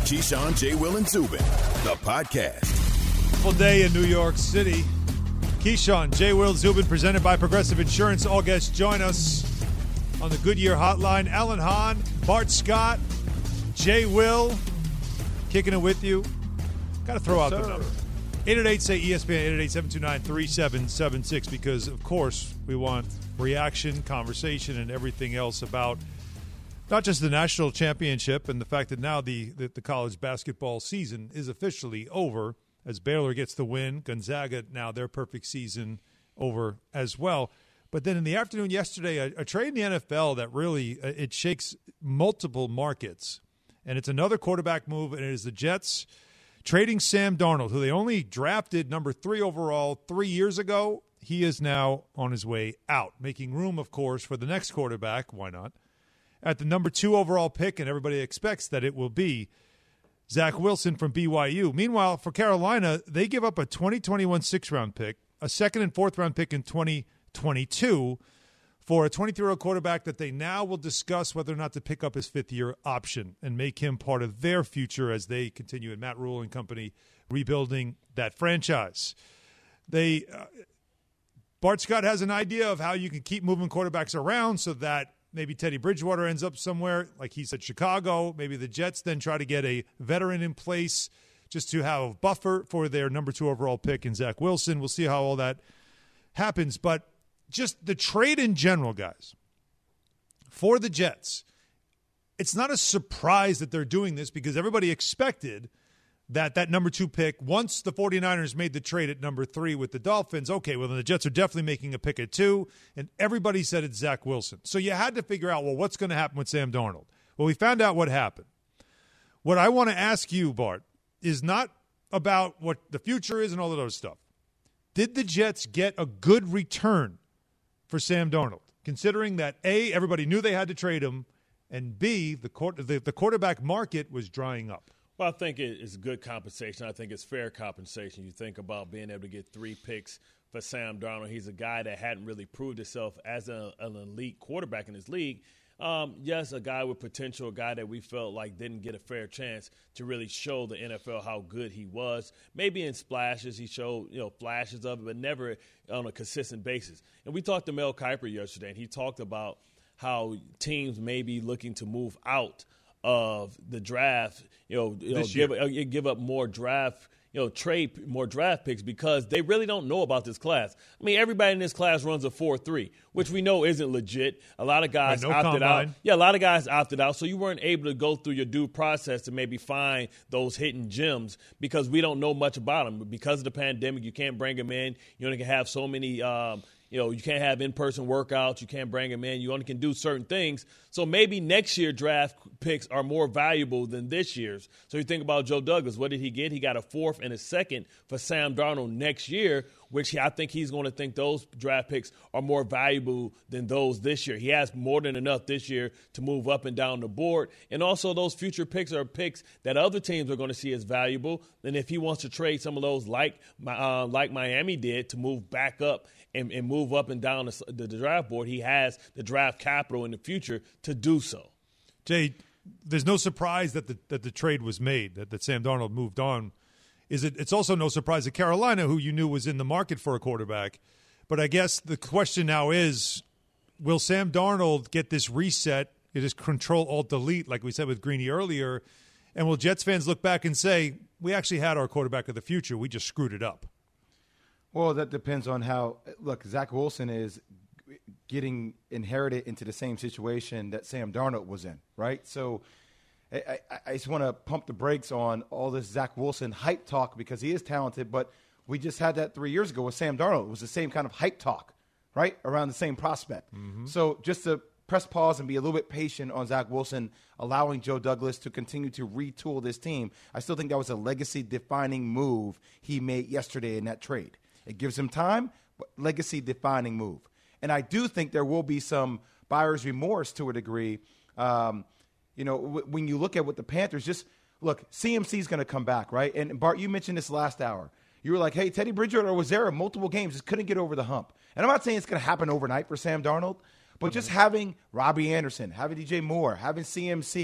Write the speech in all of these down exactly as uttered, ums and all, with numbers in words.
Keyshawn, J. Will, and Zubin, the podcast. Full day in New York City. Keyshawn, J. Will, Zubin, presented by Progressive Insurance. All guests join us on the Goodyear Hotline. Alan Hahn, Bart Scott, J. Will, kicking it with you. Got to throw out the number. eight eight eight, say E S P N, eight eight eight, seven two nine, three seven seven six, because, of course, we want reaction, conversation, and everything else about not just the national championship and the fact that now the, the, the college basketball season is officially over as Baylor gets the win. Gonzaga, now their perfect season over as well. But then in the afternoon yesterday, a, a trade in the N F L that really, uh, it shakes multiple markets. And it's another quarterback move, and it is the Jets trading Sam Darnold, who they only drafted number three overall three years ago. He is now on his way out, making room, of course, for the next quarterback. Why not? At the number two overall pick, and everybody expects that it will be Zach Wilson from B Y U. Meanwhile, for Carolina, they give up a twenty twenty-one sixth-round pick, a second and fourth-round pick in twenty twenty-two for a twenty-three-year-old quarterback that they now will discuss whether or not to pick up his fifth-year option and make him part of their future as they continue in Matt Rule and company rebuilding that franchise. They uh, Bart Scott has an idea of how you can keep moving quarterbacks around so that maybe Teddy Bridgewater ends up somewhere, like he said, Chicago. Maybe the Jets then try to get a veteran in place just to have a buffer for their number two overall pick in Zach Wilson. We'll see how all that happens. But just the trade in general, guys, for the Jets, it's not a surprise that they're doing this because everybody expected that that number two pick, once the 49ers made the trade at number three with the Dolphins, okay, well, then the Jets are definitely making a pick at two, and everybody said it's Zach Wilson. So you had to figure out, well, what's going to happen with Sam Darnold? Well, we found out what happened. What I want to ask you, Bart, is not about what the future is and all of those stuff. Did the Jets get a good return for Sam Darnold, considering that, A, everybody knew they had to trade him, and B, the, the, the quarterback market was drying up? Well, I think it's good compensation. I think it's fair compensation. You think about being able to get three picks for Sam Darnold. He's a guy that hadn't really proved himself as a, an elite quarterback in this league. Um, yes, a guy with potential, a guy that we felt like didn't get a fair chance to really show the N F L how good he was. Maybe in splashes he showed, you know, flashes of it, but never on a consistent basis. And we talked to Mel Kiper yesterday, and he talked about how teams may be looking to move out of the draft, you know, you know give, uh, give up more draft, you know, trade more draft picks because they really don't know about this class. I mean, everybody in this class runs a four three, which we know isn't legit. A lot of guys right, no opted combine. out. Yeah, a lot of guys opted out, so you weren't able to go through your due process to maybe find those hidden gems because we don't know much about them. Because of the pandemic, you can't bring them in. You only can have so many um, – You know, you can't have in-person workouts. You can't bring them in. You only can do certain things. So maybe next year draft picks are more valuable than this year's. So you think about Joe Douglas. What did he get? He got a fourth and a second for Sam Darnold next year, which I think he's going to think those draft picks are more valuable than those this year. He has more than enough this year to move up and down the board. And also those future picks are picks that other teams are going to see as valuable. And if he wants to trade some of those like uh, like Miami did to move back up and, and move up and down the, the draft board, he has the draft capital in the future to do so. Jay, there's no surprise that the that the trade was made, that, that Sam Darnold moved on. Is it? It's also no surprise that Carolina, who you knew was in the market for a quarterback. But I guess the question now is, will Sam Darnold get this reset? It is control-alt-delete, like we said with Greeny earlier. And will Jets fans look back and say, we actually had our quarterback of the future. We just screwed it up? Well, that depends on how – look, Zach Wilson is getting inherited into the same situation that Sam Darnold was in, right? So I, I, I just want to pump the brakes on all this Zach Wilson hype talk because he is talented, but we just had that three years ago with Sam Darnold. It was the same kind of hype talk, right, around the same prospect. Mm-hmm. So just to press pause and be a little bit patient on Zach Wilson, allowing Joe Douglas to continue to retool this team, I still think that was a legacy-defining move he made yesterday in that trade. It gives him time, but legacy-defining move. And I do think there will be some buyer's remorse to a degree. Um, you know, w- when you look at what the Panthers just – look, C M C is going to come back, right? And, Bart, you mentioned this last hour. You were like, hey, Teddy Bridgewater was there in multiple games, just couldn't get over the hump. And I'm not saying it's going to happen overnight for Sam Darnold, but mm-hmm. just having Robbie Anderson, having D J Moore, having C M C,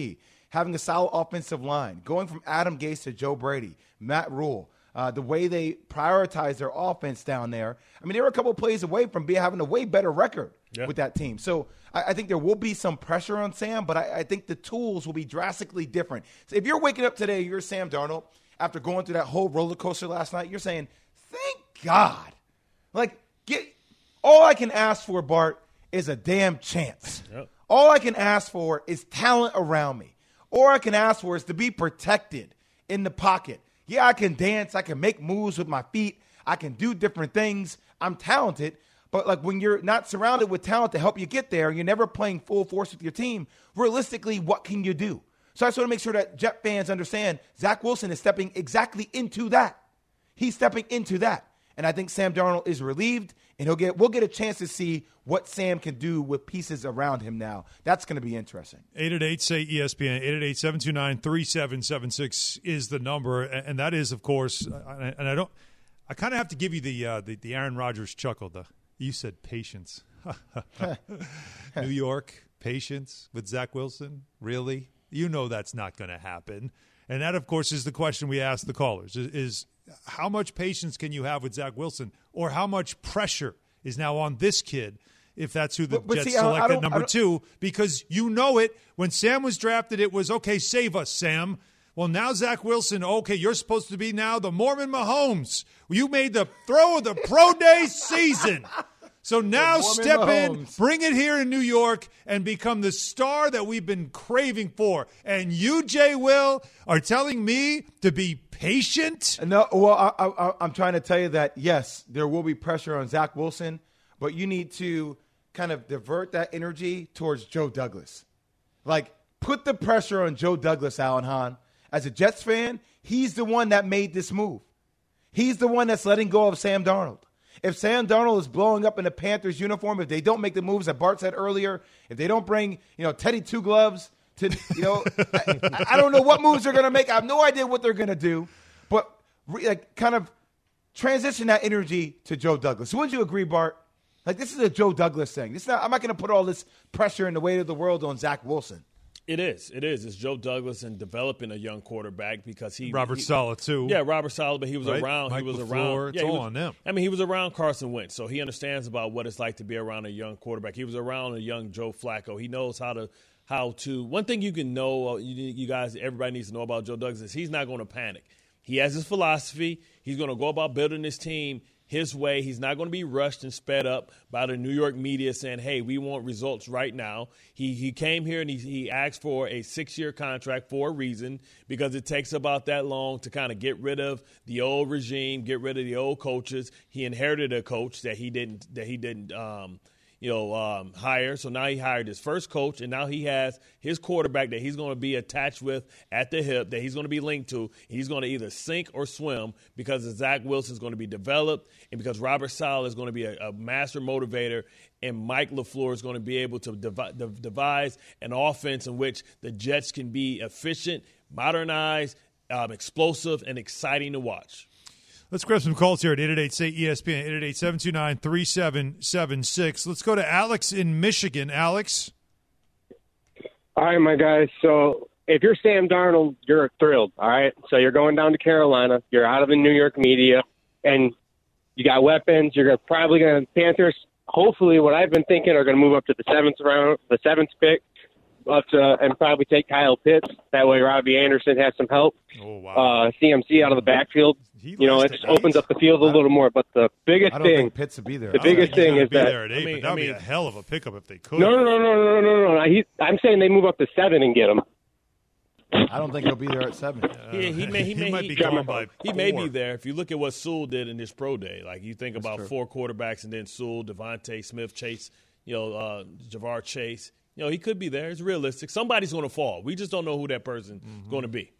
having a solid offensive line, going from Adam Gase to Joe Brady, Matt Rule, uh, the way they prioritize their offense down there. I mean, they were a couple plays away from being having a way better record yeah. with that team. So I, I think there will be some pressure on Sam, but I, I think the tools will be drastically different. So if you're waking up today, you're Sam Darnold, after going through that whole roller coaster last night, you're saying, thank God. Like, get all I can ask for, Bart, is a damn chance. Yep. All I can ask for is talent around me. All I can ask for is to be protected in the pocket. Yeah, I can dance. I can make moves with my feet. I can do different things. I'm talented. But, like, when you're not surrounded with talent to help you get there, you're never playing full force with your team, realistically, what can you do? So I just want to make sure that Jet fans understand Zach Wilson is stepping exactly into that. He's stepping into that. And I think Sam Darnold is relieved, and he'll get we'll get a chance to see what Sam can do with pieces around him now. That's going to be interesting. eight eight eight, say E S P N, eight eight eight, seven two nine, three seven seven six is the number. And that is, of course, and I don't – I kind of have to give you the, uh, the the Aaron Rodgers chuckle. The, you said patience. New York, patience with Zach Wilson? Really? You know that's not going to happen. And that, of course, is the question we ask the callers, is, is how much patience can you have with Zach Wilson, or how much pressure is now on this kid if that's who the but, but Jets see, select at number I two? Because you know it. When Sam was drafted, it was, okay, save us, Sam. Well, now Zach Wilson, okay, you're supposed to be now the Mormon Mahomes. You made the throw of the pro day season. So now step Mahomes. in, bring it here in New York, and become the star that we've been craving for. And you, Jay Will, are telling me to be patient? No, well, I, I, I'm trying to tell you that, yes, there will be pressure on Zach Wilson, but you need to kind of divert that energy towards Joe Douglas. Like, put the pressure on Joe Douglas, Alan Hahn. As a Jets fan, he's the one that made this move. He's the one that's letting go of Sam Darnold. If Sam Darnold is blowing up in a Panthers uniform, if they don't make the moves that Bart said earlier, if they don't bring, you know, Teddy Two Gloves to, you know, I, I don't know what moves they're going to make. I have no idea what they're going to do, but re, like kind of transition that energy to Joe Douglas. Wouldn't you agree, Bart? Like, this is a Joe Douglas thing. This is not, I'm not going to put all this pressure and the weight of the world on Zach Wilson. It is. It is. It's Joe Douglas and developing a young quarterback because he Robert he, Saleh too. Yeah, Robert Saleh, but he was right? around. Mike he was LaFleur, around. It's yeah, all was, on them. I mean, he was around Carson Wentz, so he understands about what it's like to be around a young quarterback. He was around a young Joe Flacco. He knows how to how to. One thing you can know, you, you guys, everybody needs to know about Joe Douglas is he's not going to panic. He has his philosophy. He's going to go about building his team his way. He's not going to be rushed and sped up by the New York media saying, hey, we want results right now. He he came here and he, he asked for a six-year contract for a reason, because it takes about that long to kind of get rid of the old regime, get rid of the old coaches. He inherited a coach that he didn't that he didn't um, you know, um, hire. So now he hired his first coach, and now he has his quarterback that he's going to be attached with at the hip, that he's going to be linked to. He's going to either sink or swim because Zach Wilson is going to be developed, and because Robert Saleh is going to be a, a master motivator, and Mike LaFleur is going to be able to devi- de- devise an offense in which the Jets can be efficient, modernized, um, explosive, and exciting to watch. Let's grab some calls here at eight eight eight, say E S P N, eight eight eight, seven two nine, three seven seven six. Let's go to Alex in Michigan. Alex? All right, my guys. So if you're Sam Darnold, you're thrilled, all right? So you're going down to Carolina. You're out of the New York media, and you got weapons. You're probably going to – Panthers, hopefully what I've been thinking, are going to move up to the seventh round, the seventh pick, up to, and probably take Kyle Pitts. That way Robbie Anderson has some help. Oh, wow. Uh, C M C out of the backfield. He you know, it just opens up the field a little more. But the biggest I don't thing, think Pitts would be there. the biggest thing is be that there at eight, I mean- but that would I be mean- a hell of a pickup if they could. no, no, no, no, no, no, no, no. He, I'm saying they move up to seven and get him. I don't think he'll be there at seven. Yeah, he may he, may might he, be gone by he may four. be there. If you look at what Sewell did in his pro day, like you think about true. four quarterbacks and then Sewell, Devontae Smith, Chase, you know, uh, Jamar Chase. You know, he could be there. It's realistic. Somebody's going to fall. We just don't know who that person is going to be.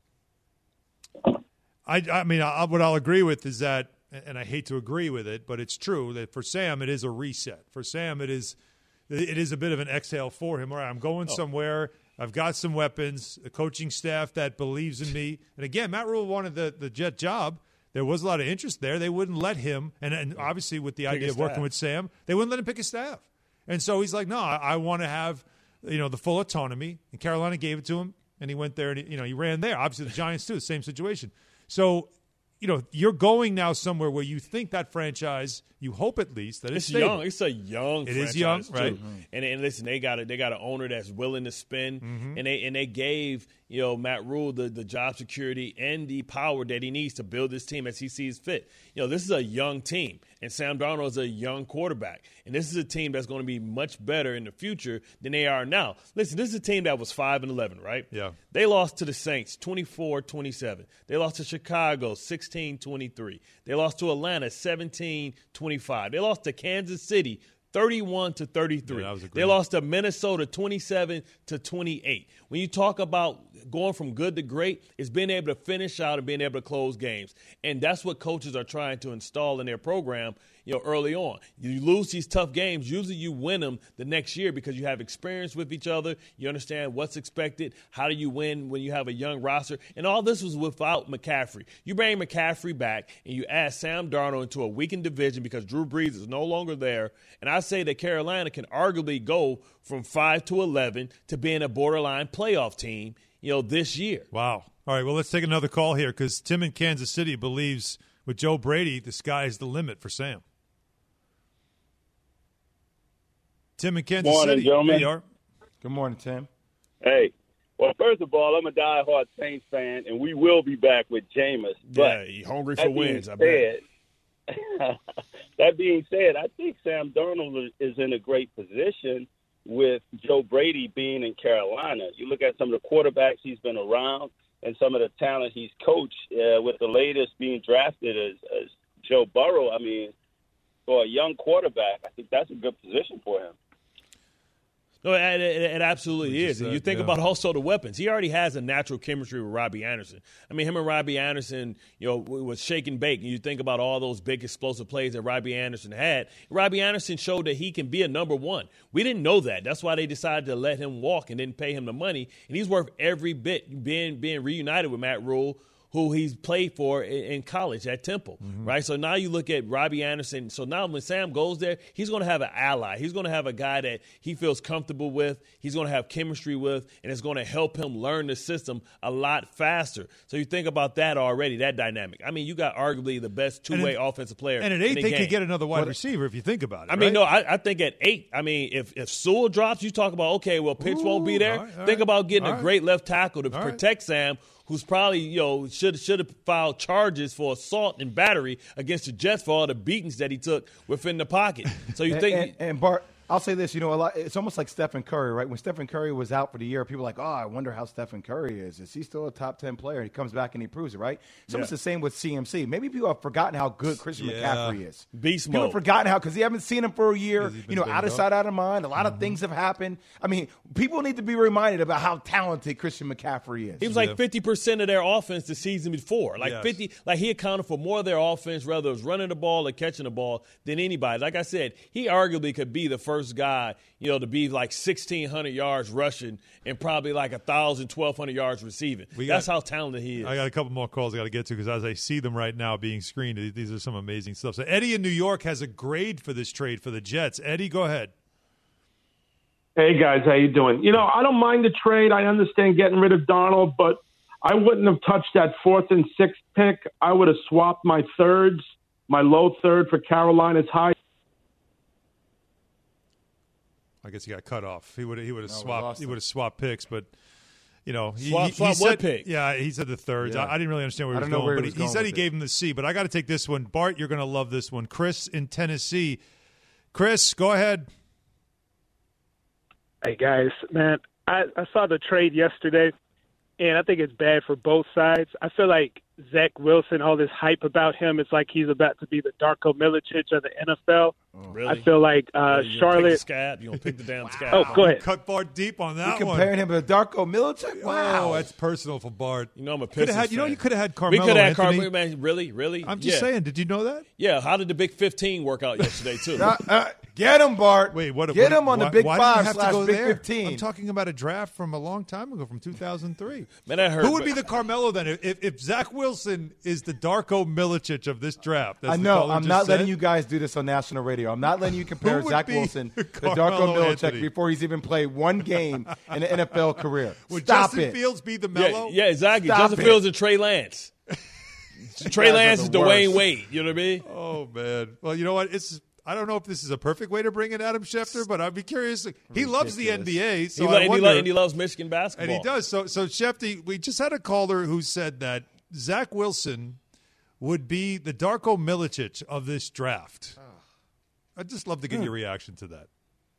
I, I mean, I, what I'll agree with is that, and I hate to agree with it, but it's true that for Sam it is a reset. For Sam it is it is a bit of an exhale for him. All right, I'm going Oh. somewhere. I've got some weapons, a coaching staff that believes in me. And again, Matt Rule wanted the, the Jet job. There was a lot of interest there. They wouldn't let him, and, and obviously with the Pick idea a of working staff. with Sam, they wouldn't let him pick a staff. And so he's like, no, I, I want to have, you know, the full autonomy. And Carolina gave it to him. and he went there and he, you know he ran there. Obviously, the Giants too, the same situation. So, you know, you're going now somewhere where you think that franchise, you hope at least that it's, it's young. It's a young. It franchise is young, too. right? Mm-hmm. And and listen, they got a they got an owner that's willing to spend, mm-hmm. and they and they gave you know Matt Rule the the job security and the power that he needs to build this team as he sees fit. You know, this is a young team, and Sam Darnold is a young quarterback, and this is a team that's going to be much better in the future than they are now. Listen, this is a team that was five and eleven, right? Yeah. They lost to the Saints twenty-four twenty-seven. They lost to Chicago sixteen twenty-three. They lost to Atlanta seventeen twenty-five. They lost to Kansas City thirty-one to thirty-three. Yeah, that was a great they lost to Minnesota twenty-seven to twenty-eight. When you talk about going from good to great, it's being able to finish out and being able to close games. And that's what coaches are trying to install in their program, you know, early on. You lose these tough games, usually you win them the next year because you have experience with each other. You understand what's expected. How do you win when you have a young roster? And all this was without McCaffrey. You bring McCaffrey back and you add Sam Darnold into a weakened division because Drew Brees is no longer there. And I say that Carolina can arguably go from five to eleven to being a borderline playoff team, you know, this year. Wow. All right, well, let's take another call here because Tim in Kansas City believes with Joe Brady, the sky is the limit for Sam. Tim in Kansas morning, City. Gentlemen. There you are. Good morning, Tim. Hey, well, first of all, I'm a diehard Saints fan, and we will be back with Jameis. Yeah, But you hungry for that being wins, I bet. said, that being said, I think Sam Darnold is in a great position with Joe Brady being in Carolina. You look at some of the quarterbacks he's been around and some of the talent he's coached, uh, with the latest being drafted as, as Joe Burrow. I mean, for a young quarterback, I think that's a good position for him. No, it, it, it absolutely is. And said, you think yeah. about also the weapons. He already has a natural chemistry with Robbie Anderson. I mean, him and Robbie Anderson, you know, was shake and bake. And you think about all those big explosive plays that Robbie Anderson had. Robbie Anderson showed that he can be a number one. We didn't know that. That's why they decided to let him walk and didn't pay him the money. And he's worth every bit being being reunited with Matt Rule, who he's played for in college at Temple, mm-hmm. right? So now you look at Robbie Anderson. So now when Sam goes there, he's going to have an ally. He's going to have a guy that he feels comfortable with. He's going to have chemistry with, and it's going to help him learn the system a lot faster. So you think about that already, that dynamic. I mean, you got arguably the best two-way it, offensive player. And at eight, in the they game. could get another wide but, receiver if you think about it. I right? mean, no, I, I think at eight, I mean, if, if Sewell drops, you talk about, okay, well, Pitts Ooh, won't be there. all right, all think right, about getting all a right. great left tackle to All right. protect Sam, who's probably, you know, should should have filed charges for assault and battery against the Jets for all the beatings that he took within the pocket. So you and, think and, and Bart, I'll say this, you know, a lot, it's almost like Stephen Curry, right? When Stephen Curry was out for the year, people were like, oh, I wonder how Stephen Curry is. Is he still a top ten player? He comes back and he proves it, right? It's almost Yeah. the same with C M C. Maybe people have forgotten how good Christian Yeah. McCaffrey is. Beast People mode. have forgotten how, because they haven't seen him for a year, 'Cause he's been you know, banged out of up. sight, out of mind. A lot Mm-hmm. of things have happened. I mean, people need to be reminded about how talented Christian McCaffrey is. He was Yeah. like fifty percent of their offense the season before. Like Yes. fifty, like he accounted for more of their offense, whether it was running the ball or catching the ball, than anybody. Like I said, he arguably could be the first guy, you know, to be like sixteen hundred yards rushing and probably like one thousand, twelve hundred yards receiving. We That's got- how talented he is. I got a couple more calls I got to get to because as I see them right now being screened, these are some amazing stuff. So Eddie in New York has a grade for this trade for the Jets. Eddie, go ahead. Hey guys, how you doing? You know, I don't mind the trade. I understand getting rid of Darnold, but I wouldn't have touched that fourth and sixth pick. I would have swapped my thirds, my low third for Carolina's high. I guess he got cut off. He would he would have No, we swapped lost he him. would have swapped picks, but you know he, Swap- he, he swap said, what pick? Yeah, he said the thirds. Yeah. I, I didn't really understand where I he was don't know going, where but he he, was he going said he with gave him the C. But I got to take this one. Bart, you're going to love this one. Chris in Tennessee. Chris, go ahead. Hey, guys, man, I, I saw the trade yesterday, and I think it's bad for both sides. I feel like Zach Wilson, all this hype about him, it's like he's about to be the Darko Milicic of the N F L. Really? I feel like uh, you gonna pick the Charlotte. scab? You gonna pick the damn scab? Oh, go ahead. Cut Bart deep on You that one. comparing him to Darko Milicic? Wow. Oh, that's personal for Bart. You know I'm a Could have Pistons had, you know, fan. you could have had We Carmelo could have had Anthony. Carmelo. Man, really, really. I'm just yeah. saying. Did you know that? Yeah. How did the Big fifteen work out yesterday too? Uh, uh, get him, Bart. Wait, what? Get what, him on why, the Big why did you Five have to slash go Big there? Fifteen. I'm talking about a draft from a long time ago, from two thousand three. Man, that hurt. Who would be but- the Carmelo then? If if Zach Wilson Wilson is the Darko Milicic of this draft. I know. I'm not said. letting you guys do this on national radio. I'm not letting you compare Zach Wilson to Darko Milicic before he's even played one game in an N F L career. Would Stop Justin it. Fields be the Melo? Yeah, yeah exactly. Stop Justin it. Fields and Trey Lance. Trey Lance is Dwayne worst. Wade. You know what I mean? Oh, man. Well, you know what? It's I don't know if this is a perfect way to bring in Adam Schefter, but I'd be curious. He Ridiculous. loves the N B A, so he, lo- I and, wonder, he lo- and he loves Michigan basketball. and he does. So, so Schefter, we just had a caller who said that Zach Wilson would be the Darko Milicic of this draft. I'd just love to get hmm. your reaction to that.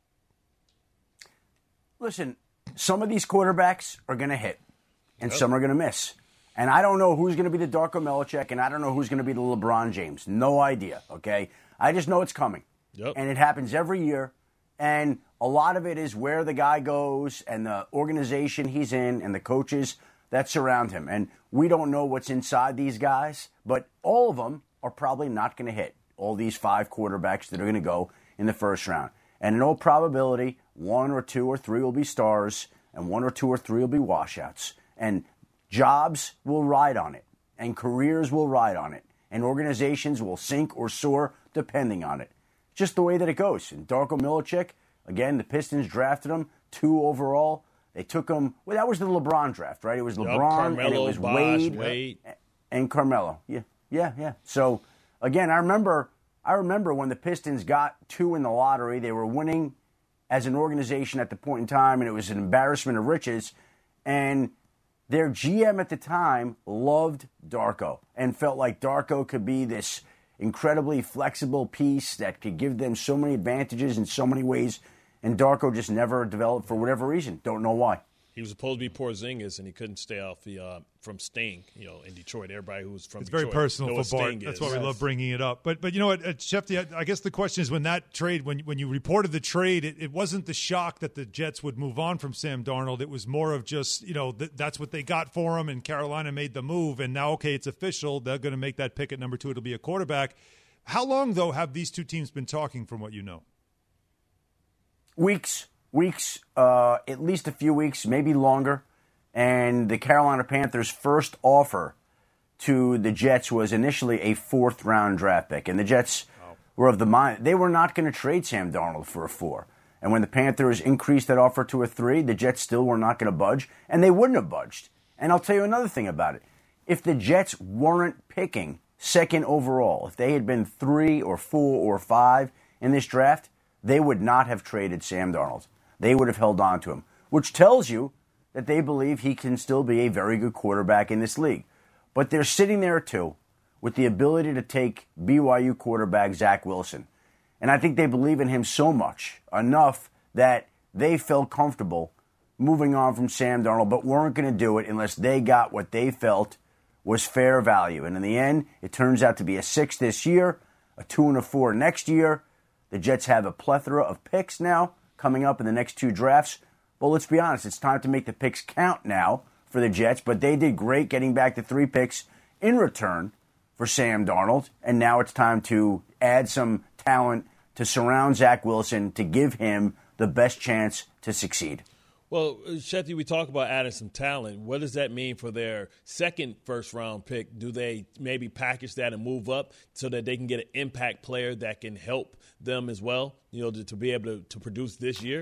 Listen, some of these quarterbacks are going to hit, and yep. some are going to miss. And I don't know who's going to be the Darko Milicic, and I don't know who's going to be the LeBron James. No idea, okay? I just know it's coming. Yep. And it happens every year. And a lot of it is where the guy goes and the organization he's in and the coaches that surround him. And we don't know what's inside these guys, but all of them are probably not going to hit, all these five quarterbacks that are going to go in the first round. And in all probability, one or two or three will be stars, and one or two or three will be washouts. And jobs will ride on it, and careers will ride on it, and organizations will sink or soar depending on it. Just the way that it goes. And Darko Milicic, again, the Pistons drafted him, two overall. They took him, well, that was the LeBron draft, right? It was LeBron, yep, Carmelo, and it was Bosh, Wade, Wade and Carmelo. Yeah, yeah, yeah. So, again, I remember I remember when the Pistons got two in the lottery, they were winning as an organization at the point in time, and it was an embarrassment of riches. And their G M at the time loved Darko and felt like Darko could be this incredibly flexible piece that could give them so many advantages in so many ways. And Darko just never developed for whatever reason. Don't know why. He was supposed to be Porzingis, and he couldn't stay off the uh, from Sting, you know, in Detroit. Everybody who's from it's Detroit very personal know for Bart. Sting That's is. why we Yes. love bringing it up. But but you know what, uh, Shefty, I, I guess the question is when that trade, when when you reported the trade, it, it wasn't the shock that the Jets would move on from Sam Darnold. It was more of just, you know, th- that's what they got for him, and Carolina made the move, and now, okay, it's official. They're going to make that pick at number two. It'll be a quarterback. How long, though, have these two teams been talking from what you know? Weeks. Weeks. Uh, at least a few weeks, maybe longer. And the Carolina Panthers' first offer to the Jets was initially a fourth-round draft pick. And the Jets oh. were of the mind they were not going to trade Sam Darnold for a four. And when the Panthers increased that offer to a three, the Jets still were not going to budge, and they wouldn't have budged. And I'll tell you another thing about it. If the Jets weren't picking second overall, if they had been three or four or five in this draft, they would not have traded Sam Darnold. They would have held on to him, which tells you that they believe he can still be a very good quarterback in this league. But they're sitting there, too, with the ability to take B Y U quarterback Zach Wilson. And I think they believe in him so much, enough, that they felt comfortable moving on from Sam Darnold, but weren't going to do it unless they got what they felt was fair value. And in the end, it turns out to be a six this year, a two and a four next year. The Jets have a plethora of picks now coming up in the next two drafts. Well, let's be honest, it's time to make the picks count now for the Jets, but they did great getting back to three picks in return for Sam Darnold, and now it's time to add some talent to surround Zach Wilson to give him the best chance to succeed. Well, Shetty, we talk about adding some talent. What does that mean for their second first-round pick? Do they maybe package that and move up so that they can get an impact player that can help them as well, you know, to, to be able to, to produce this year?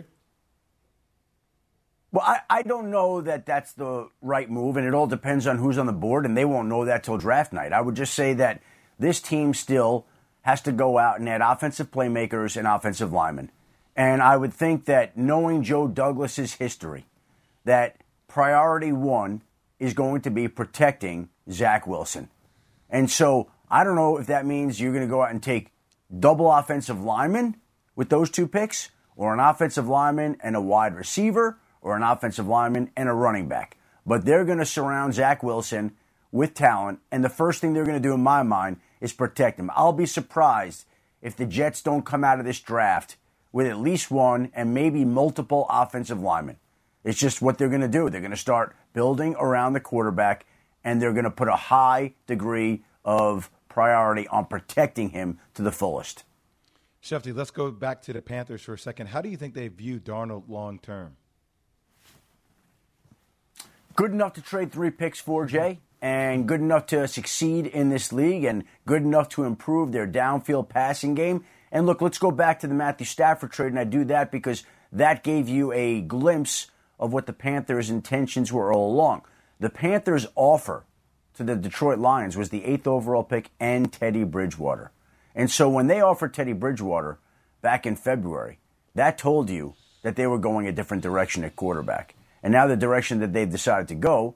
Well, I, I don't know that that's the right move, and it all depends on who's on the board, and they won't know that till draft night. I would just say that this team still has to go out and add offensive playmakers and offensive linemen. And I would think that knowing Joe Douglas's history, that priority one is going to be protecting Zach Wilson. And so I don't know if that means you're going to go out and take double offensive linemen with those two picks, or an offensive lineman and a wide receiver, or an offensive lineman and a running back. But they're going to surround Zach Wilson with talent, and the first thing they're going to do in my mind is protect him. I'll be surprised if the Jets don't come out of this draft with at least one and maybe multiple offensive linemen. It's just what they're going to do. They're going to start building around the quarterback, and they're going to put a high degree of priority on protecting him to the fullest. Shefty, let's go back to the Panthers for a second. How do you think they view Darnold long term? Good enough to trade three picks for, Jay. and good enough to succeed in this league and good enough to improve their downfield passing game. And look, let's go back to the Matthew Stafford trade, and I do that because that gave you a glimpse of what the Panthers' intentions were all along. The Panthers' offer to the Detroit Lions was the eighth overall pick and Teddy Bridgewater. And so when they offered Teddy Bridgewater back in February, that told you that they were going a different direction at quarterback. And now the direction that they've decided to go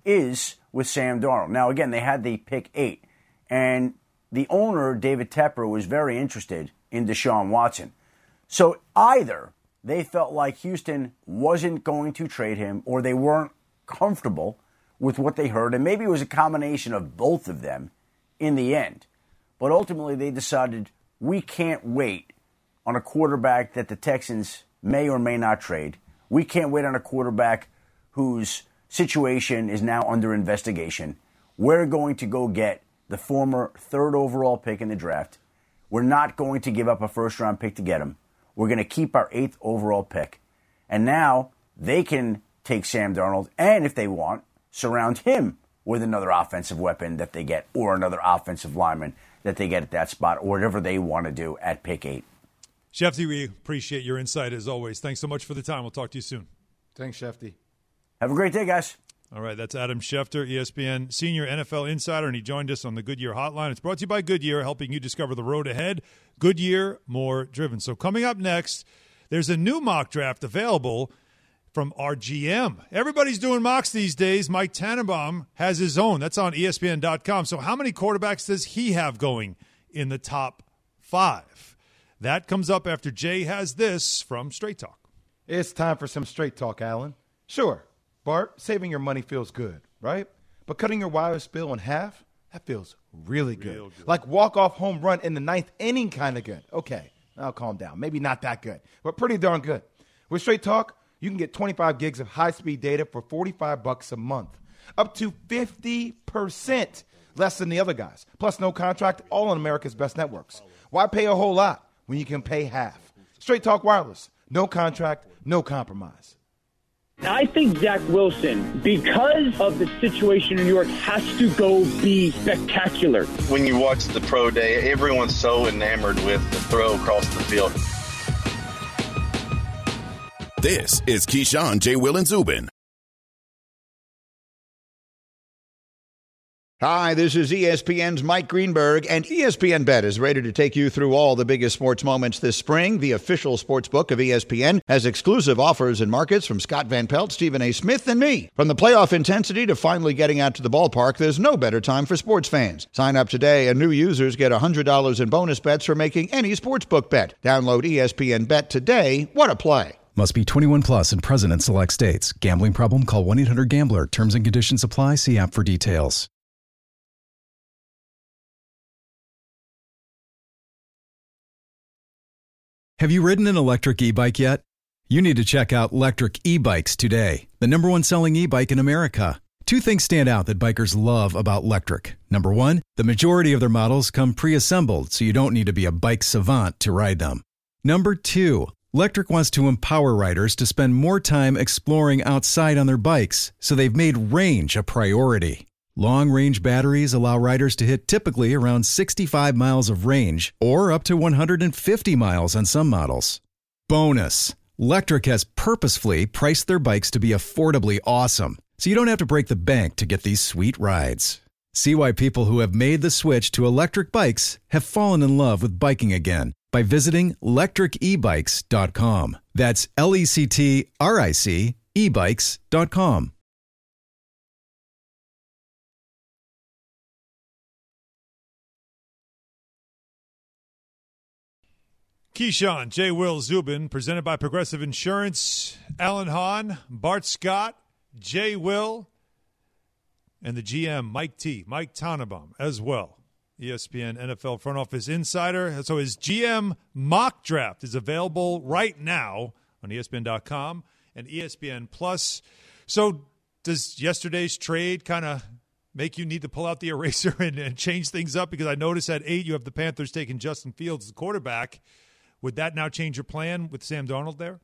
is with Sam Darnold. Now, again, they had the pick eight. And the owner, David Tepper, was very interested in Deshaun Watson. So either they felt like Houston wasn't going to trade him or they weren't comfortable with what they heard. And maybe it was a combination of both of them in the end. But ultimately they decided we can't wait on a quarterback that the Texans may or may not trade. We can't wait on a quarterback whose situation is now under investigation. We're going to go get the former third overall pick in the draft. We're not going to give up a first-round pick to get him. We're going to keep our eighth overall pick. And now they can take Sam Darnold and, if they want, surround him with another offensive weapon that they get or another offensive lineman that they get at that spot or whatever they want to do at pick eight. Shefty, we appreciate your insight as always. Thanks so much for the time. We'll talk to you soon. Thanks, Shefty. Have a great day, guys. All right, that's Adam Schefter, E S P N senior N F L insider, and he joined us on the Goodyear Hotline. It's brought to you by Goodyear, helping you discover the road ahead. Goodyear, more driven. So coming up next, there's a new mock draft available from our G M. Everybody's doing mocks these days. Mike Tannenbaum has his own. That's on E S P N dot com. So how many quarterbacks does he have going in the top five? That comes up after Jay has this from Straight Talk. It's time for some Straight Talk, Alan. Sure, Bart, saving your money feels good, right? But cutting your wireless bill in half, that feels really good. Real good. Like walk-off home run in the ninth inning kind of good. Okay, I'll calm down. Maybe not that good, but pretty darn good. With Straight Talk, you can get twenty-five gigs of high-speed data for forty-five bucks a month, up to fifty percent less than the other guys. Plus no contract, all on America's best networks. Why pay a whole lot when you can pay half? Straight Talk Wireless, no contract, no compromise. I think Zach Wilson, because of the situation in New York, has to go be spectacular. When you watch the pro day, everyone's so enamored with the throw across the field. This is Keyshawn, J. Will, and Zubin. Hi, this is E S P N's Mike Greenberg, and E S P N Bet is ready to take you through all the biggest sports moments this spring. The official sports book of E S P N has exclusive offers and markets from Scott Van Pelt, Stephen A. Smith, and me. From the playoff intensity to finally getting out to the ballpark, there's no better time for sports fans. Sign up today, and new users get one hundred dollars in bonus bets for making any sportsbook bet. Download E S P N Bet today. What a play. Must be twenty-one plus and present in select states. Gambling problem? Call one eight hundred gambler. Terms and conditions apply. See app for details. Have you ridden an electric e-bike yet? You need to check out Lectric E-Bikes today, the number one selling e-bike in America. Two things stand out that bikers love about Lectric. Number one, the majority of their models come pre-assembled, so you don't need to be a bike savant to ride them. Number two, Lectric wants to empower riders to spend more time exploring outside on their bikes, so they've made range a priority. Long-range batteries allow riders to hit typically around sixty-five miles of range or up to one hundred fifty miles on some models. Bonus, Lectric has purposefully priced their bikes to be affordably awesome, so you don't have to break the bank to get these sweet rides. See why people who have made the switch to electric bikes have fallen in love with biking again by visiting lectric e bikes dot com. That's L E C T R I C e bikes dot com. Keyshawn, J. Will, Zubin, presented by Progressive Insurance. Alan Hahn, Bart Scott, J. Will, and the G M, Mike T, Mike Tannenbaum, as well. E S P N N F L front office insider. So his G M mock draft is available right now on E S P N dot com and E S P N Plus. So does yesterday's trade kind of make you need to pull out the eraser and, and change things up? Because I noticed at eight you have the Panthers taking Justin Fields as the quarterback. Would that now change your plan with Sam Darnold there?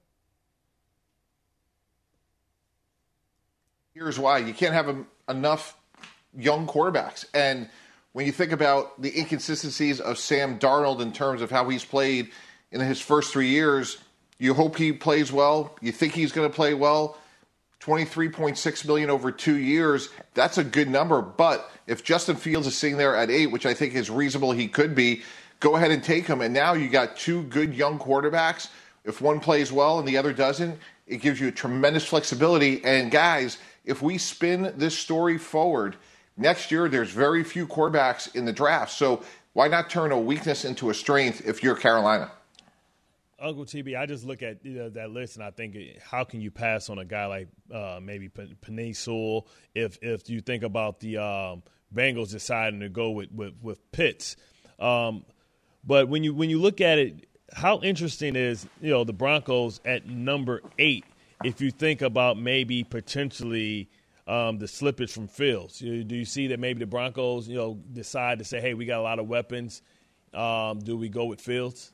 Here's why. You can't have enough young quarterbacks. And when you think about the inconsistencies of Sam Darnold in terms of how he's played in his first three years, you hope he plays well. You think he's going to play well. twenty-three point six million dollars over two years, that's a good number. But if Justin Fields is sitting there at eight, which I think is reasonable he could be, go ahead and take him. And now you got two good young quarterbacks. If one plays well and the other doesn't, it gives you a tremendous flexibility. And guys, if we spin this story forward, next year there's very few quarterbacks in the draft. So why not turn a weakness into a strength if you're Carolina? Uncle T B, I just look at you know, that list and I think, how can you pass on a guy like uh, maybe Penei Sewell if if you think about the um, Bengals deciding to go with with, with Pitts. Um, but when you when you look at it, how interesting is you know the Broncos at number eight? If you think about maybe potentially um, the slippage from Fields, do you see that maybe the Broncos you know decide to say, hey, we got a lot of weapons. Um, do we go with Fields?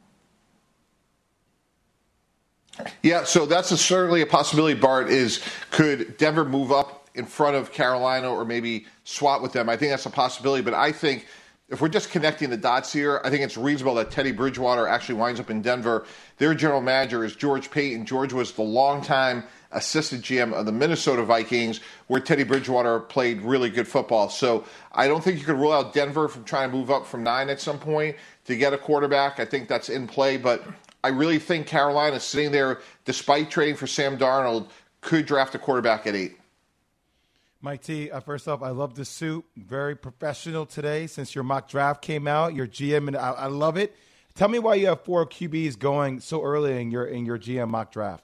Yeah, so that's a, certainly a possibility, Bart, is could Denver move up in front of Carolina or maybe swap with them? I think that's a possibility, but I think if we're just connecting the dots here, I think it's reasonable that Teddy Bridgewater actually winds up in Denver. Their general manager is George Paton. George was the longtime assistant G M of the Minnesota Vikings, where Teddy Bridgewater played really good football. So I don't think you could rule out Denver from trying to move up from nine at some point to get a quarterback. I think that's in play, but I really think Carolina, sitting there, despite trading for Sam Darnold, could draft a quarterback at eight. Mike T, uh, first off, I love the suit. Very professional today since your mock draft came out. Your G M, and I, I love it. Tell me why you have four Q Bs going so early in your in your G M mock draft.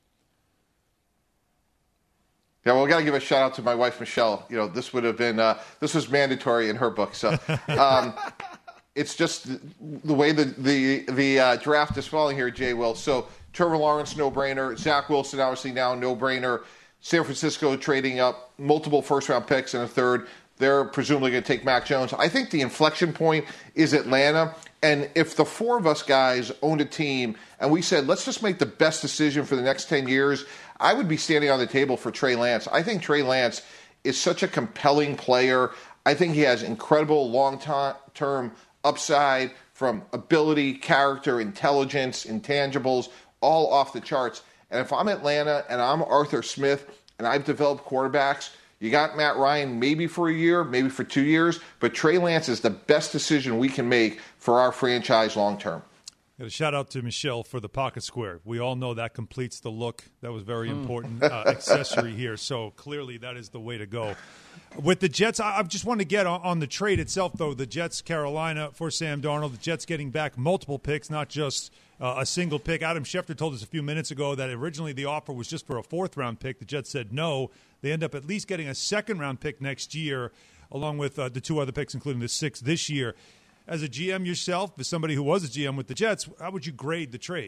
Yeah, well, we got to give a shout out to my wife, Michelle. You know, this would have been uh, this was mandatory in her book. So. Um, It's just the way the the the uh, draft is falling here, Jay Will. So Trevor Lawrence, no-brainer. Zach Wilson, obviously now no-brainer. San Francisco trading up multiple first-round picks and a third. They're presumably going to take Mac Jones. I think the inflection point is Atlanta. And if the four of us guys owned a team and we said, let's just make the best decision for the next ten years, I would be standing on the table for Trey Lance. I think Trey Lance is such a compelling player. I think he has incredible long-term upside from ability, character, intelligence, intangibles, all off the charts. And if I'm Atlanta and I'm Arthur Smith and I've developed quarterbacks, you got Matt Ryan maybe for a year, maybe for two years, but Trey Lance is the best decision we can make for our franchise long term. Got a shout out to Michelle for the pocket square. We all know that completes the look. That was very important uh, accessory here. So clearly that is the way to go. With the Jets, I just want to get on, on the trade itself, though. The Jets, Carolina for Sam Darnold. The Jets getting back multiple picks, not just uh, a single pick. Adam Schefter told us a few minutes ago that originally the offer was just for a fourth-round pick. The Jets said no. They end up at least getting a second-round pick next year, along with uh, the two other picks, including the sixth this year. As a G M yourself, as somebody who was a G M with the Jets, how would you grade the trade?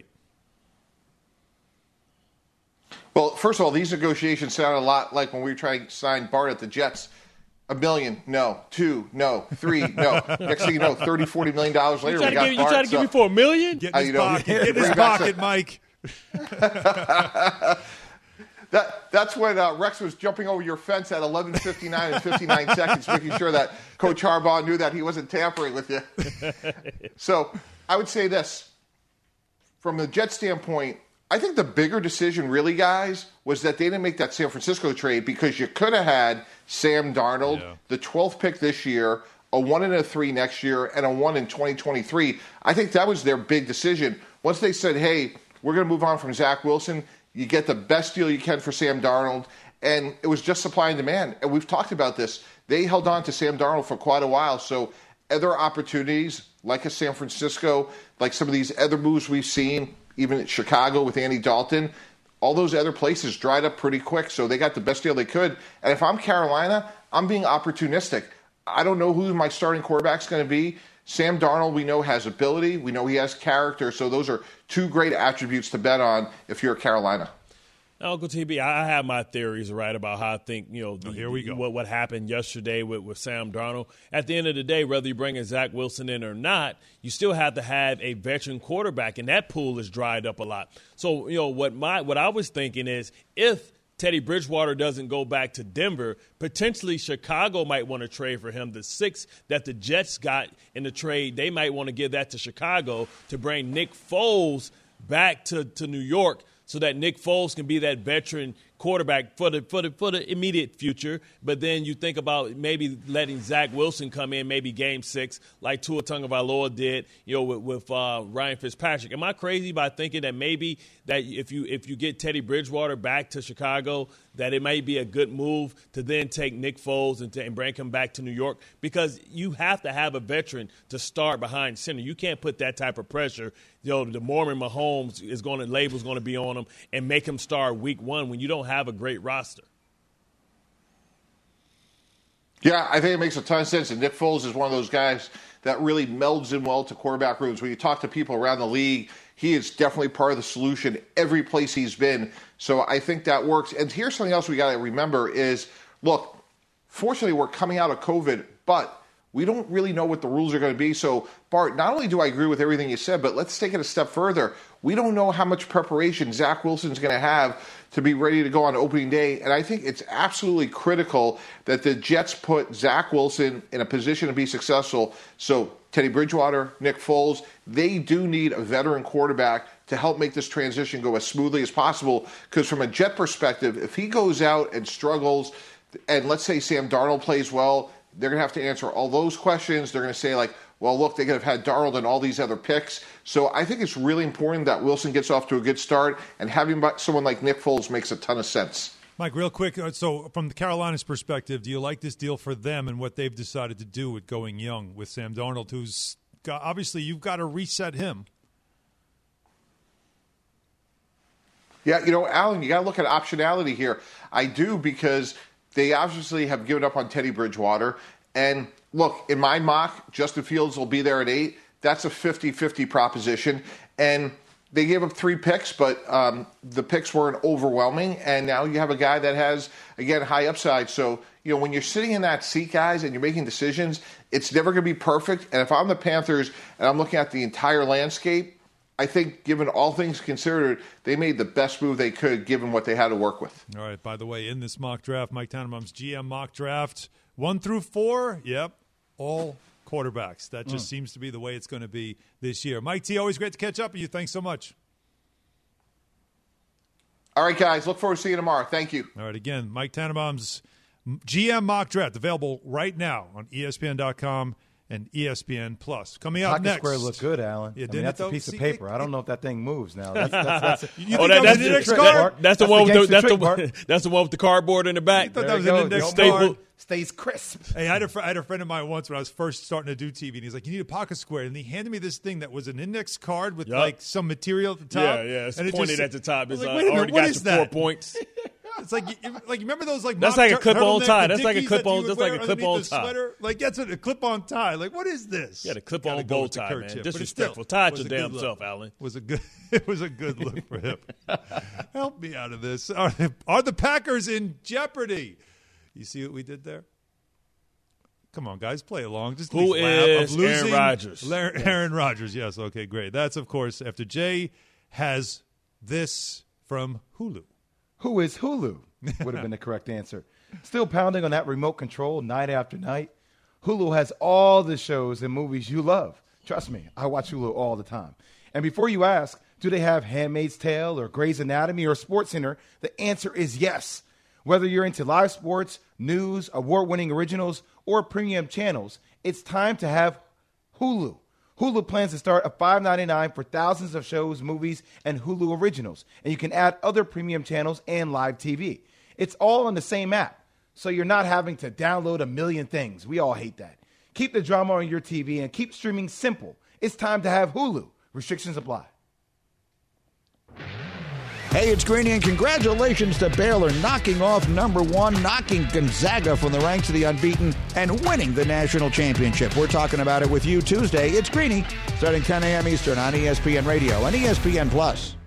Well, first of all, these negotiations sound a lot like when we were trying to sign Bart at the Jets. A million, no. Two, no. Three, no. Next thing you know, thirty, forty million dollars later, we got give, Bart. You trying to so, give me for a million? Get in his uh, pocket, get in his pocket Mike. That that's when uh, Rex was jumping over your fence at eleven fifty-nine and fifty-nine seconds, making sure that Coach Harbaugh knew that he wasn't tampering with you. So I would say this. From the Jets standpoint, I think the bigger decision really, guys, was that they didn't make that San Francisco trade because you could have had Sam Darnold, yeah. the twelfth pick this year, a one and a three next year, and a one in twenty twenty-three. I think that was their big decision. Once they said, hey, we're going to move on from Zach Wilson, you get the best deal you can for Sam Darnold, and it was just supply and demand. And we've talked about this. They held on to Sam Darnold for quite a while, so other opportunities, like a San Francisco, like some of these other moves we've seen, even at Chicago with Andy Dalton, all those other places dried up pretty quick, so they got the best deal they could. And if I'm Carolina, I'm being opportunistic. I don't know who my starting quarterback's going to be. Sam Darnold, we know, has ability. We know he has character. So those are two great attributes to bet on if you're Carolina. Now, Uncle T B, I have my theories, right, about how I think, you know, the, oh, here we go. What, what happened yesterday with, with Sam Darnold. At the end of the day, whether you bring in Zach Wilson in or not, you still have to have a veteran quarterback, and that pool is dried up a lot. So, you know, what my what I was thinking is if Teddy Bridgewater doesn't go back to Denver, potentially Chicago might want to trade for him. The six that the Jets got in the trade, they might want to give that to Chicago to bring Nick Foles back to, to New York so that Nick Foles can be that veteran quarterback for the for the for the immediate future. But then you think about maybe letting Zach Wilson come in, maybe game six, like Tua Tagovailoa did, you know, with, with uh, Ryan Fitzpatrick. Am I crazy by thinking that maybe that if you if you get Teddy Bridgewater back to Chicago, that it may be a good move to then take Nick Foles and, to, and bring him back to New York? Because you have to have a veteran to start behind center. You can't put that type of pressure. You know, the Mormon Mahomes is going to label's going to be on him and make him start week one when you don't have a great roster. Yeah, I think it makes a ton of sense. And Nick Foles is one of those guys that really melds in well to quarterback rooms. When you talk to people around the league, he is definitely part of the solution every place he's been. So I think that works. And here's something else we got to remember is, look, fortunately we're coming out of COVID, but we don't really know what the rules are going to be. So, Bart, not only do I agree with everything you said, but let's take it a step further. We don't know how much preparation Zach Wilson's going to have to be ready to go on opening day. And I think it's absolutely critical that the Jets put Zach Wilson in a position to be successful. So Teddy Bridgewater, Nick Foles, they do need a veteran quarterback to help make this transition go as smoothly as possible. Because from a Jet perspective, if he goes out and struggles, and let's say Sam Darnold plays well, they're going to have to answer all those questions. They're going to say, like, well, look, they could have had Darnold and all these other picks. So I think it's really important that Wilson gets off to a good start, and having someone like Nick Foles makes a ton of sense. Mike, real quick, so from the Carolinas' perspective, do you like this deal for them and what they've decided to do with going young with Sam Darnold, who's got, obviously you've got to reset him? Yeah, you know, Alan, you got to look at optionality here. I do, because they obviously have given up on Teddy Bridgewater. And look, in my mock, Justin Fields will be there at eight. That's a fifty-fifty proposition. And they gave up three picks, but um, the picks weren't overwhelming. And now you have a guy that has, again, high upside. So, you know, when you're sitting in that seat, guys, and you're making decisions, it's never going to be perfect. And if I'm the Panthers and I'm looking at the entire landscape, I think, given all things considered, they made the best move they could, given what they had to work with. All right, by the way, in this mock draft, Mike Tannenbaum's G M mock draft, one through four, yep, all quarterbacks. That just mm. seems to be the way it's going to be this year. Mike T, always great to catch up with you. Thanks so much. All right, guys, look forward to seeing you tomorrow. Thank you. All right, again, Mike Tannenbaum's G M mock draft, available right now on E S P N dot com and E S P N Plus. Coming up Pocket next. Square look good, Alan. Yeah, I mean, that's a piece of paper. I don't know if that thing moves now. That's, that's, that's, you think oh, that, that was an index card? That's the one with the, that's the, that's the one with the cardboard in the back. You thought there that was an index card? Stays crisp. Hey, I had, a fr- I had a friend of mine once when I was first starting to do T V, and he's like, you need a pocket square. And he handed me this thing that was an index card with, yep. like, some material at the top. Yeah, yeah. It's and pointed it just, at the top. It's like, uh, wait a minute, already what got is your that? four points. It's like, you, like, remember those, like, that's like a clip-on tie. That's like a clip-on. That's like a clip-on tie. Sweater? Like, that's a, a clip-on tie. Like, what is this? Yeah, the clip-on bow tie, man. Disrespectful. Tie your damn self, Alan. Was a good. It was a good look for him. Help me out of this. Are, are the Packers in jeopardy? You see what we did there? Come on, guys, play along. Just Who is of losing, Aaron Rodgers? Aaron yes. Rodgers, yes. Okay, great. That's, of course, after Jay has this from Hulu. Who is Hulu? Would have been the correct answer. Still pounding on that remote control night after night. Hulu has all the shows and movies you love. Trust me, I watch Hulu all the time. And before you ask, do they have Handmaid's Tale or Grey's Anatomy or SportsCenter? The answer is yes. Whether you're into live sports, news, award-winning originals, or premium channels, it's time to have Hulu. Hulu plans to start at five dollars and ninety-nine cents for thousands of shows, movies, and Hulu originals. And you can add other premium channels and live T V. It's all on the same app, so you're not having to download a million things. We all hate that. Keep the drama on your T V and keep streaming simple. It's time to have Hulu. Restrictions apply. Hey, it's Greeny, and congratulations to Baylor knocking off number one, knocking Gonzaga from the ranks of the unbeaten, and winning the national championship. We're talking about it with you Tuesday. It's Greeny, starting ten a.m. Eastern on E S P N Radio and E S P N Plus.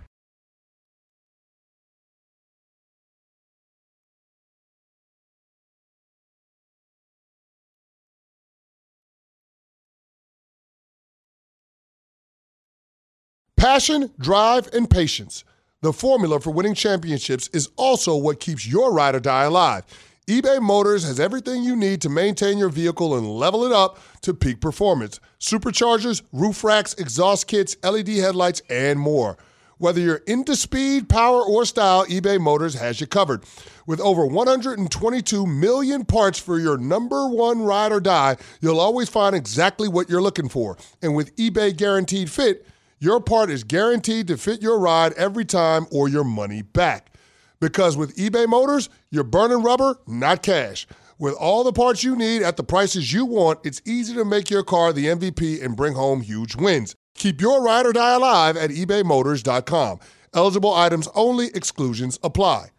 Passion, drive, and patience. The formula for winning championships is also what keeps your ride or die alive. eBay Motors has everything you need to maintain your vehicle and level it up to peak performance. Superchargers, roof racks, exhaust kits, L E D headlights, and more. Whether you're into speed, power, or style, eBay Motors has you covered. With over one hundred twenty-two million parts for your number one ride or die, you'll always find exactly what you're looking for. And with eBay Guaranteed Fit, your part is guaranteed to fit your ride every time or your money back. Because with eBay Motors, you're burning rubber, not cash. With all the parts you need at the prices you want, it's easy to make your car the M V P and bring home huge wins. Keep your ride or die alive at ebay motors dot com. Eligible items only. Exclusions apply.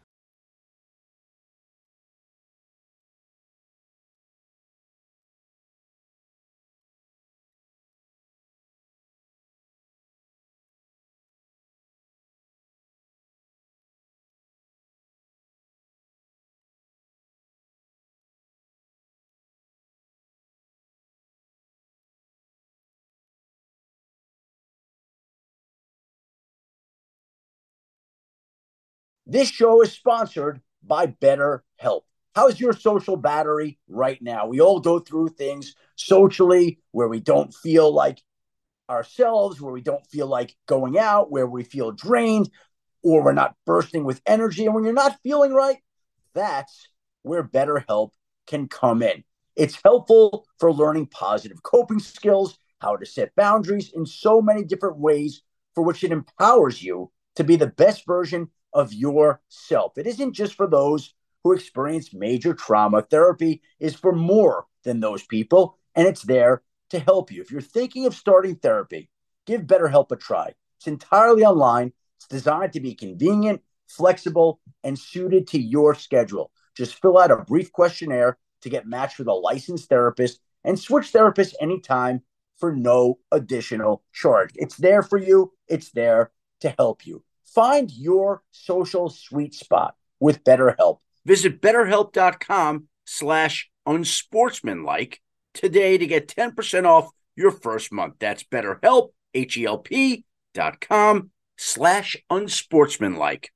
This show is sponsored by BetterHelp. How's your social battery right now? We all go through things socially where we don't feel like ourselves, where we don't feel like going out, where we feel drained, or we're not bursting with energy. And when you're not feeling right, that's where BetterHelp can come in. It's helpful for learning positive coping skills, how to set boundaries in so many different ways, for which it empowers you to be the best version of yourself. It isn't just for those who experience major trauma. Therapy is for more than those people, and it's there to help you. If you're thinking of starting therapy, give BetterHelp a try. It's entirely online. It's designed to be convenient, flexible, and suited to your schedule. Just fill out a brief questionnaire to get matched with a licensed therapist and switch therapists anytime for no additional charge. It's there for you. It's there to help you. Find your social sweet spot with BetterHelp. Visit betterhelp.com slash unsportsmanlike today to get ten percent off your first month. That's BetterHelp, H-E-L-P dot com slash unsportsmanlike.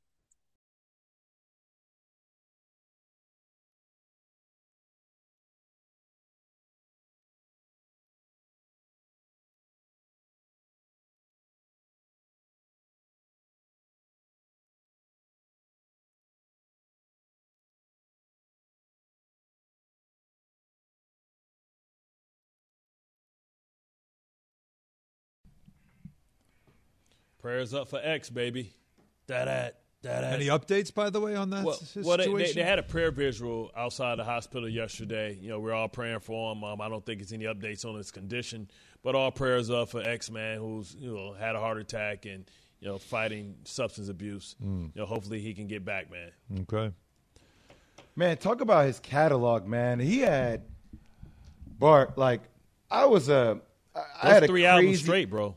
Prayers up for X, baby. Da-da, da-da. Any updates, by the way, on that well, situation? Well, they, they, they had a prayer visual outside the hospital yesterday. You know, we're all praying for him. Um, I don't think it's any updates on his condition, but all prayers up for X, man, who's, you know, had a heart attack and, you know, fighting substance abuse. Mm. You know, hopefully he can get back, man. Okay. Man, talk about his catalog, man. He had, Bart, like, I was a – I Those had a three crazy, albums straight, bro.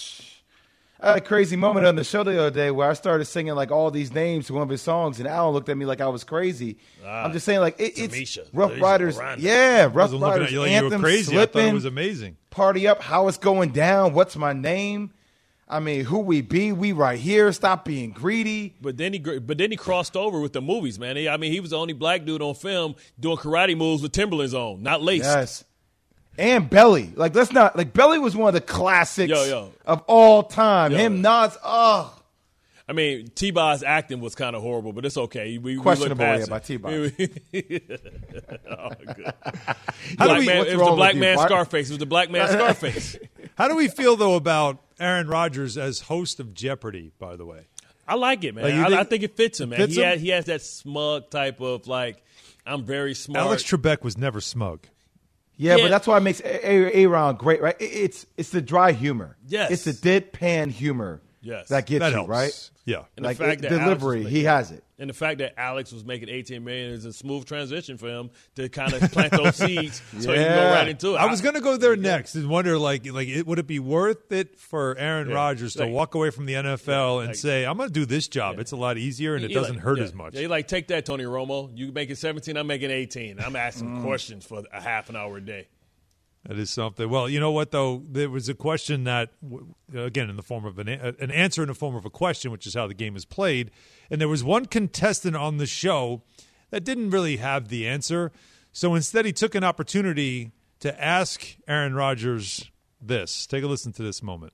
I had a crazy moment on the show the other day where I started singing like all these names to one of his songs, and Alan looked at me like I was crazy. Ah, I'm just saying, like it, it's Tamisha, Rough Tamisha Riders, Miranda. yeah, Rough I wasn't Riders looking at you like anthem, you were crazy. Slippin', I thought it was amazing. Party Up, How It's Going Down, What's My Name? I mean, Who We Be, We Right Here, Stop Being Greedy. But then he, but then he crossed over with the movies, man. He, I mean, he was the only black dude on film doing karate moves with Timberlands on, not laced. Yes. And Belly. Like, let's not, like, Belly was one of the classics yo, yo. of all time. Yo. Him, Nas, oh. I mean, T-Boz's acting was kind of horrible, but it's okay. We, Questionable, we yeah, look by past T-Boz. it. Oh, good. How do Black we, man, what's it was the wrong black with man you, Bart? Scarface. It was the black man Scarface. How do we feel, though, about Aaron Rodgers as host of Jeopardy, by the way? I like it, man. Like, you I, think- I think it fits him, man. fits he, him? Has, he has that smug type of, like, I'm very smart. Alex Trebek was never smug. Yeah, Yeah. but that's why it makes Aaron great, right? It- It's it's the dry humor. Yes. It's the deadpan humor Yes. that gets That you, helps. right? Yeah. And the Like fact it- that Alex delivery, was he has it. And the fact that Alex was making eighteen million dollars is a smooth transition for him to kind of plant those seeds so he can go Yeah. right into it. I was going to go there next and wonder, like, like it, would it be worth it for Aaron Yeah. Rodgers to Like- walk away from the N F L and like- say, I'm going to do this job. It's a lot easier and it He doesn't like- hurt yeah. as much. Yeah, he like, take that, Tony Romo. You making seventeen, I'm making eighteen. I'm asking Mm. questions for a half an hour a day. That is something. Well, you know what, though? There was a question that, again, in the form of an, an answer in the form of a question, which is how the game is played. And there was one contestant on the show that didn't really have the answer. So instead, he took an opportunity to ask Aaron Rodgers this. Take a listen to this moment.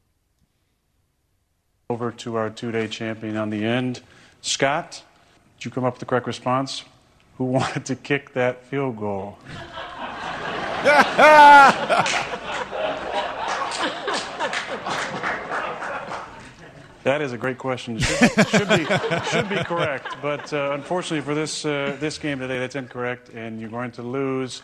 Over to our two-day champion on the end. Scott, did you come up with the correct response? Who wanted to kick that field goal? That is a great question. Should, should be should be correct, but uh, unfortunately for this uh, this game today, that's incorrect, and you're going to lose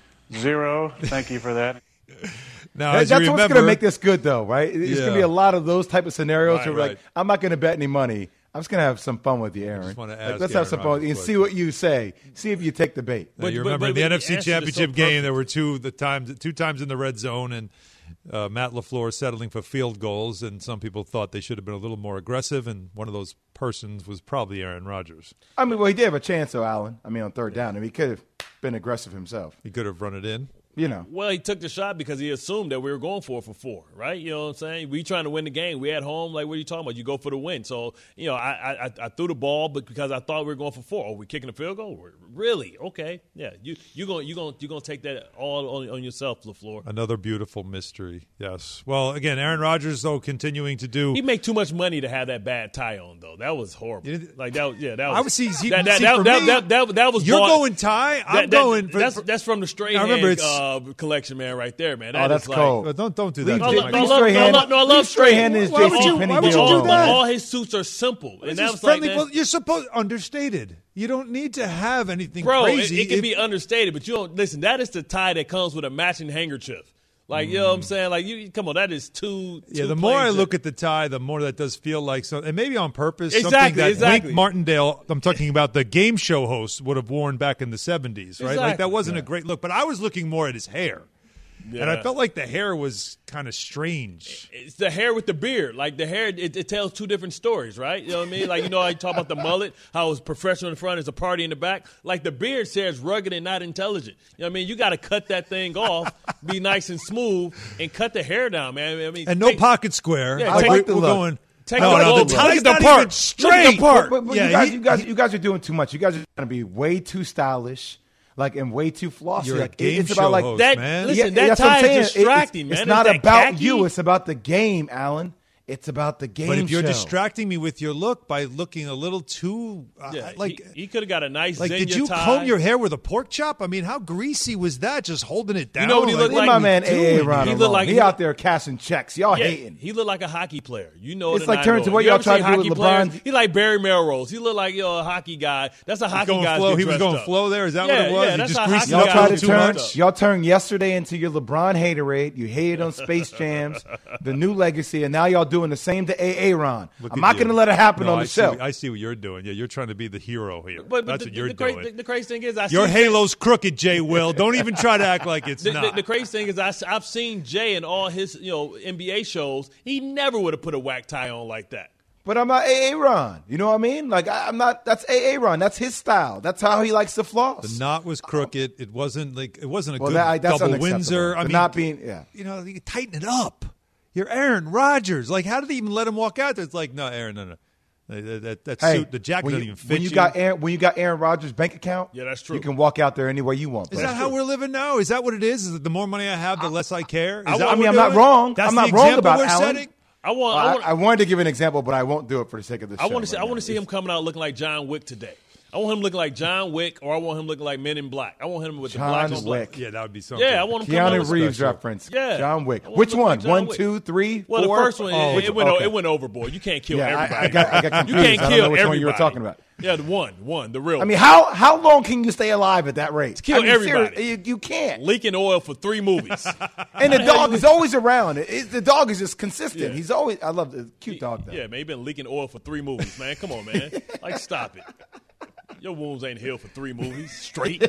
zero. Thank you for that. Now, that's what's going to make this good, though, right? It's Yeah. going to be a lot of those type of scenarios Right, where we're right. like, I'm not going to bet any money. I'm just going to have some fun with you, Aaron. wanna Like, ask let's Aaron have some fun with you and Rodgers see what you say. See if you take the bait. Now, you remember in the N F C Championship game, there were two the times two times in the red zone, and uh, Matt LaFleur settling for field goals, and some people thought they should have been a little more aggressive, and one of those persons was probably Aaron Rodgers. I mean, well, he did have a chance, though, Allen. I mean, on third down. I mean, he could have been aggressive himself. He could have run it in. You know. Well, he took the shot because he assumed that we were going for it for four, right? You know what I'm saying? We trying to win the game. We at home. Like, what are you talking about? You go for the win. So, you know, I I, I threw the ball, but because I thought we were going for four. Oh, we kicking a field goal? Really? Okay. Yeah. You you going you going you going to take that all on, on yourself, LaFleur. Another beautiful mystery. Yes. Well, again, Aaron Rodgers, though, continuing to do. He make too much money to have that bad tie on, though. That was horrible. Like that. Yeah. That was. I would see. see, that, that, see that, for that, me, that, that, that was. You're bought, going tie. I'm that, that, going. For, that's for, that's from the Strahan I remember it's, uh, collection, man, right there, man. Oh, That that's is like, cold. Well, don't don't do that. No, to no, Mike. no, I love, no, I love, no, I love Strahan is Why would J C you- Penney why would you deal do on. that? all his suits are simple, and It's that just was like, friendly. man, Well, you're supposed understated. You don't need to have anything bro, it, crazy. it can If- be understated, but you don't listen. That is the tie that comes with a matching handkerchief. Like, you know what I'm saying? Like, you come on, that is too. Yeah, too the more I plain look at the tie, the more that does feel like something, and maybe on purpose, Exactly, something that exactly. Wink Martindale, I'm talking about the game show host, would have worn back in the seventies, right? Like, Exactly. that wasn't Yeah. a great look, but I was looking more at his hair. Yeah. And I felt like the hair was kind of strange. It's the hair with the beard. Like the hair, it, it tells two different stories, right? You know what I mean? Like, you know, I talk about the mullet, how it's professional in front, it's a party in the back. Like the beard says rugged and not intelligent. You know what I mean? You got to cut that thing off, be nice and smooth, and cut the hair down, man. I mean, And no take- pocket square. Yeah, like, take- we're, take the we're look. going. Take no, the no, look. the Look tie's at the not part. even Look straight. at the part. But, but Yeah, you, guys, he- you guys, you guys are doing too much. You guys are trying to be way too stylish, like and way too flossy. You're a like, game it's show about like host, That- man. listen, Yeah, that that's what I'm tie is saying. It- distracting, it's, man. It's Is not that about khaki? you. It's about the game, Alan. It's about the game. But if you're show. distracting me with your look by looking a little too, uh, Yeah, like, he, he could have got a nice like, Xenia did you tie. comb your hair with a pork chop? I mean, how greasy was that? Just holding it down. You know what he looked Leave like? my man doing A A it? Ron He alone. looked like- he out there cashing checks. Y'all Yeah, hating. he looked like a hockey player. You know, It's it like and I turning know to it. what You y'all ever tried see to do hockey with players? LeBron? He like Barry Melrose. He looked like, you know, a hockey guy. That's a He was hockey going guy. flow. He was going flow there. Is that yeah, what it was? Yeah, he that's just how greased it hockey up Y'all a tried guys to little do too turn. much. Y'all turned yesterday into your LeBron haterade. You hated on Space Jams, the new legacy, and now y'all doing the same to A A Ron. Look I'm at not you. going to let it happen No, on I the see- show. I see what you're doing. Yeah, you're trying to be the hero here. But, but That's the, what you're the, doing. cra- the, the crazy thing is, I Your seen halo's crooked, Jay Will. Don't even try to act like it's The, the, not. the crazy thing is, I, I've seen Jay in all his, you know, N B A shows. He never would have put a whack tie on like that. But I'm not A A Ron. You know what I mean? Like I, I'm not. That's A A Ron. That's his style. That's how he likes to floss. The knot was crooked. It wasn't like it wasn't a Well, good that- that's double unacceptable. Windsor. The I mean, not being- yeah. You know, you tighten it up. You're Aaron Rodgers. Like, how did they even let him walk out there? It's like, no, Aaron, no, no. That, that, that Hey, suit, the jacket when doesn't you, even fit when you. Got Aaron, when you got Aaron Rodgers' bank account, Yeah, that's true. You can walk out there any way you want. Is bro. that how we're living now? Is that what it is? Is that the more money I have, the less I care? Is I, that I what mean, we're I'm not doing? wrong. That's I'm the not wrong example about we're Allen. setting? I want, I I, want, I wanted to give an example, but I won't do it for the sake of the show. I want to see. right I want now. to see him coming out looking like John Wick today. I want him looking like John Wick, or I want him looking like Men in Black. I want him with John the black on black. Wick. Yeah, that would be something. Yeah, I want him coming out Keanu with Reeves special. reference. Yeah. John Wick. I want Which him to look one? like John One, Wick. two, three, Well, four? the first one, Oh, it, which- it went, o- okay. it went overboard. You can't kill Yeah, I- everybody. I got- I got you confused. can't I don't kill know which one everybody. you were talking about. Yeah, the one, one, the real. I mean, how how long can you stay alive at that rate? kill I mean, everybody. seriously, you, you can't. leaking oil for three movies. And the dog is always around. It, it- the dog is just consistent. Yeah. He's always. I love the cute dog. Though. Yeah, man, he been leaking oil for three movies, man. Come on, man. Like, stop it. Your wounds ain't healed for three movies straight.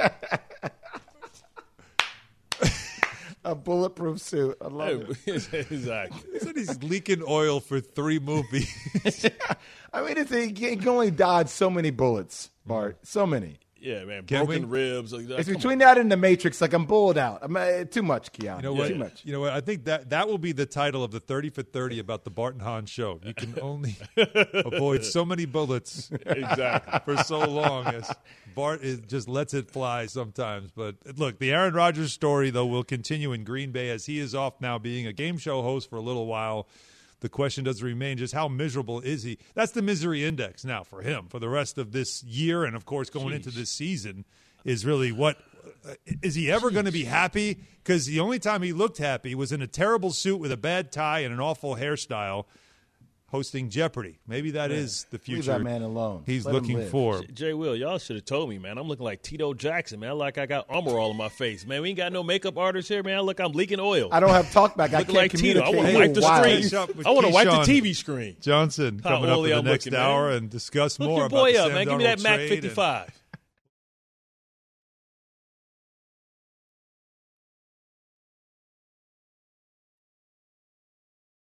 A bulletproof suit. I love it. Exactly. He said he's leaking oil for three movies. I mean, it's, you can only dodge so many bullets, Bart. So many. Yeah, man, Can broken we? ribs. Like, It's come between that and the Matrix. Like I'm bulled out. I'm uh, too much, Keanu. You know what? Too much. You know what? I think that that will be the title of the thirty for thirty about the Bart and Hahn show. You can only avoid so many bullets exactly for so long as Bart is, just lets it fly sometimes. But look, the Aaron Rodgers story, though, will continue in Green Bay as he is off now being a game show host for a little while. The question does remain, just how miserable is he? That's the misery index now for him for the rest of this year and, of course, going Jeez. into this season is really what uh, – is he ever going to be happy? Because the only time he looked happy was in a terrible suit with a bad tie and an awful hairstyle hosting Jeopardy. Maybe that man, is the future. Leave that man alone. He's Let looking for. Jay Will, y'all should have told me, man. I'm looking like Tito Jackson, man. Like I got armor all in my face, man. We ain't got no makeup artists here, man. Look, I'm leaking oil. I don't have talkback. I can't like communicate. Tito. I want to wipe the screen. I want to wipe the T V screen. Johnson How coming up in the I'm next looking, hour man. and discuss Look more your about boy the up, Sam man. Give me Darnold that Mac trade fifty-five.